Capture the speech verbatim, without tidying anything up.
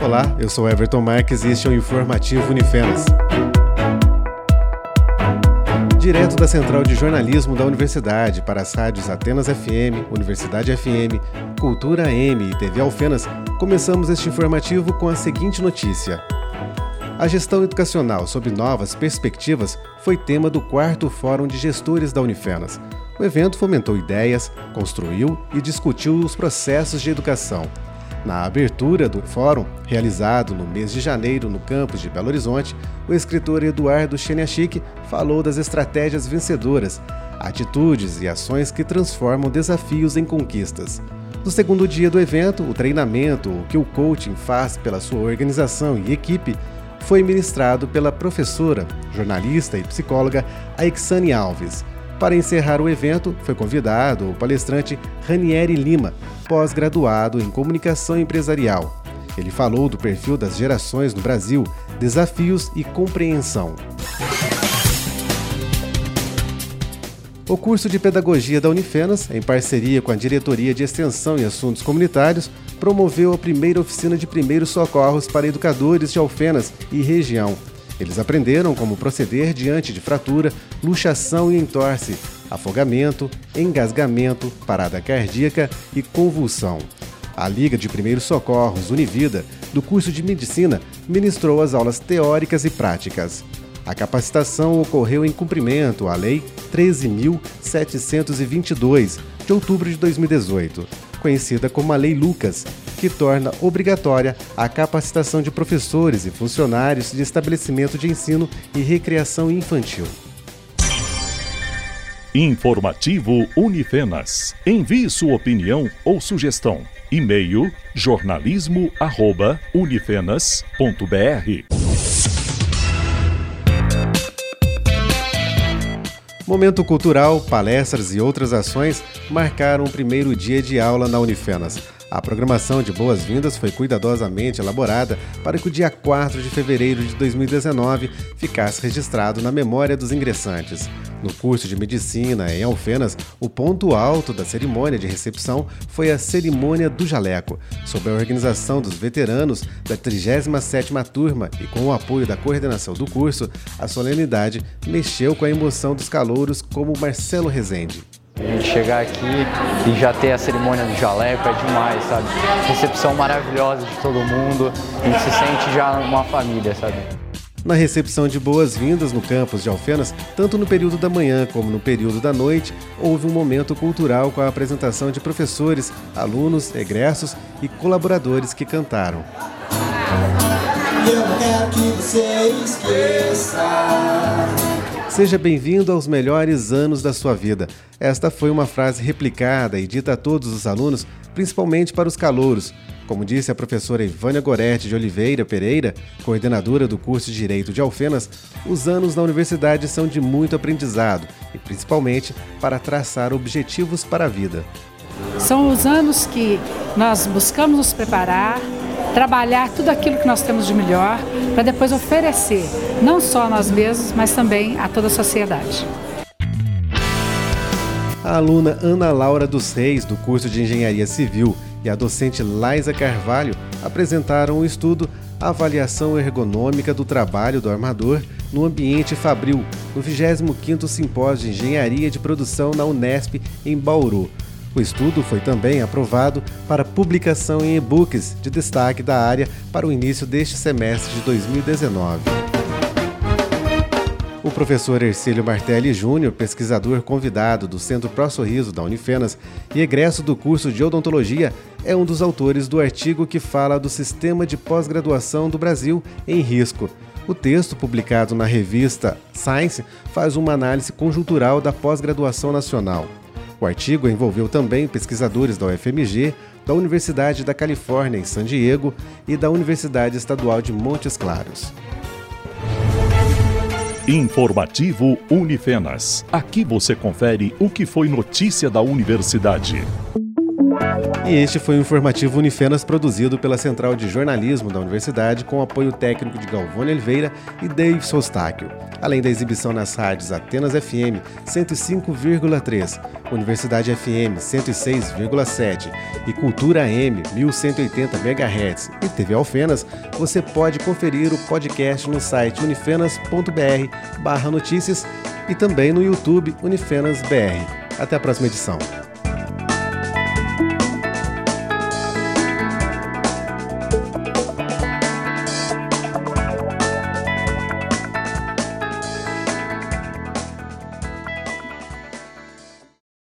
Olá, eu sou Everton Marques e este é o Informativo Unifenas. Direto da Central de Jornalismo da Universidade para as rádios Atenas F M, Universidade F M, Cultura A M e T V Alfenas, começamos este informativo com a seguinte notícia. A gestão educacional sob novas perspectivas foi tema do quarto Fórum de Gestores da Unifenas. O evento fomentou ideias, construiu e discutiu os processos de educação. Na abertura do fórum, realizado no mês de janeiro no campus de Belo Horizonte, o escritor Eduardo Cheniachik falou das estratégias vencedoras, atitudes e ações que transformam desafios em conquistas. No segundo dia do evento, o treinamento, o que o coaching faz pela sua organização e equipe, foi ministrado pela professora, jornalista e psicóloga Aixane Alves. Para encerrar o evento, foi convidado o palestrante Ranieri Lima, pós-graduado em comunicação empresarial. Ele falou do perfil das gerações no Brasil, desafios e compreensão. O curso de Pedagogia da Unifenas, em parceria com a Diretoria de Extensão e Assuntos Comunitários, promoveu a primeira oficina de primeiros socorros para educadores de Alfenas e região. Eles aprenderam como proceder diante de fratura, luxação e entorse, afogamento, engasgamento, parada cardíaca e convulsão. A Liga de Primeiros Socorros Univida, do curso de Medicina, ministrou as aulas teóricas e práticas. A capacitação ocorreu em cumprimento à Lei treze mil setecentos e vinte e dois, de outubro de dois mil e dezoito, conhecida como a Lei Lucas, que torna obrigatória a capacitação de professores e funcionários de estabelecimento de ensino e recreação infantil. Informativo Unifenas. Envie sua opinião ou sugestão. E-mail jornalismo arroba unifenas ponto br. Momento cultural, palestras e outras ações marcaram o primeiro dia de aula na Unifenas. A programação de boas-vindas foi cuidadosamente elaborada para que o dia quatro de fevereiro de dois mil e dezenove ficasse registrado na memória dos ingressantes. No curso de Medicina em Alfenas, o ponto alto da cerimônia de recepção foi a Cerimônia do Jaleco, sob a organização dos veteranos da trigésima sétima turma e com o apoio da coordenação do curso, a solenidade mexeu com a emoção dos calouros como Marcelo Rezende. A gente chegar aqui e já ter a cerimônia do jaleco é demais, sabe? Recepção maravilhosa de todo mundo, a gente se sente já uma família, sabe? Na recepção de boas-vindas no campus de Alfenas, tanto no período da manhã como no período da noite, houve um momento cultural com a apresentação de professores, alunos, egressos e colaboradores que cantaram. Eu não quero que você esqueça. Seja bem-vindo aos melhores anos da sua vida. Esta foi uma frase replicada e dita a todos os alunos, principalmente para os calouros. Como disse a professora Ivânia Goretti de Oliveira Pereira, coordenadora do curso de Direito de Alfenas, os anos na universidade são de muito aprendizado e principalmente para traçar objetivos para a vida. São os anos que nós buscamos nos preparar, trabalhar tudo aquilo que nós temos de melhor para depois oferecer, não só a nós mesmos, mas também a toda a sociedade. A aluna Ana Laura dos Reis, do curso de Engenharia Civil, e a docente Laisa Carvalho apresentaram o estudo Avaliação Ergonômica do Trabalho do Armador no Ambiente Fabril, no vigésimo quinto Simpósio de Engenharia de Produção na Unesp, em Bauru. O estudo foi também aprovado para publicação em e-books de destaque da área para o início deste semestre de dois mil e dezenove. O professor Ercílio Martelli Júnior, pesquisador convidado do Centro ProSorriso da Unifenas e egresso do curso de Odontologia, é um dos autores do artigo que fala do sistema de pós-graduação do Brasil em risco. O texto, publicado na revista Science, faz uma análise conjuntural da pós-graduação nacional. O artigo envolveu também pesquisadores da U F M G, da Universidade da Califórnia em San Diego e da Universidade Estadual de Montes Claros. Informativo Unifenas. Aqui você confere o que foi notícia da universidade. E este foi o informativo Unifenas, produzido pela Central de Jornalismo da Universidade, com apoio técnico de Galvone Oliveira e Dave Sostáquio. Além da exibição nas rádios Atenas F M cento e cinco vírgula três, Universidade F M cento e seis vírgula sete e Cultura A M mil cento e oitenta megahertz e T V Alfenas, você pode conferir o podcast no site unifenas ponto br barra notícias e também no YouTube Unifenas B R. Até a próxima edição.